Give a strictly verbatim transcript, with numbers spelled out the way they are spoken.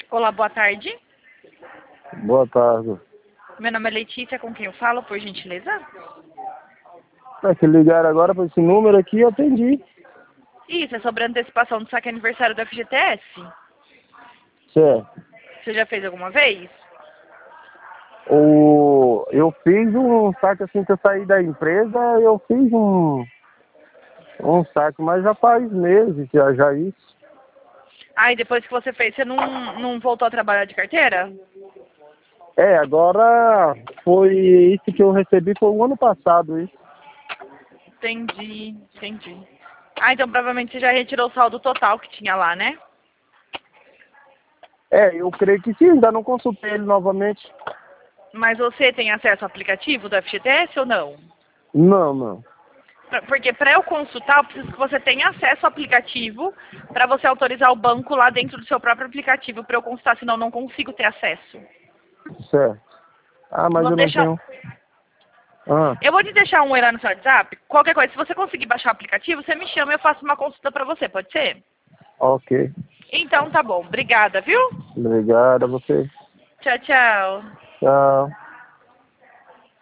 Olá, boa tarde. Boa tarde. Meu nome é Letícia, com quem eu falo, por gentileza? É que ligaram agora para esse número aqui e eu atendi. Isso, é sobre a antecipação do saque aniversário do F G T S. Certo. Você já fez alguma vez? O... Eu fiz um saque assim que eu saí da empresa, eu fiz um, um saque, mas já faz meses já, já isso. Ah, e depois que você fez, você não, não voltou a trabalhar de carteira? É, agora foi isso que eu recebi, foi o ano passado isso. Entendi, entendi. Ah, então provavelmente você já retirou o saldo total que tinha lá, né? É, eu creio que sim, ainda não consultei ele novamente. Mas você tem acesso ao aplicativo do F G T S ou não? Não, não. Pra- Porque para eu consultar, eu preciso que você tenha acesso ao aplicativo para você autorizar o banco lá dentro do seu próprio aplicativo para eu consultar, senão eu não consigo ter acesso. Certo. Ah, Eu mas vou eu não deixar, tenho. Ah, eu vou te deixar um oi lá no seu WhatsApp. Qualquer coisa, se você conseguir baixar o aplicativo, você me chama e eu faço uma consulta para você, pode ser? ok. Então tá bom, obrigada, viu? Obrigado a você. Tchau, tchau. Tchau.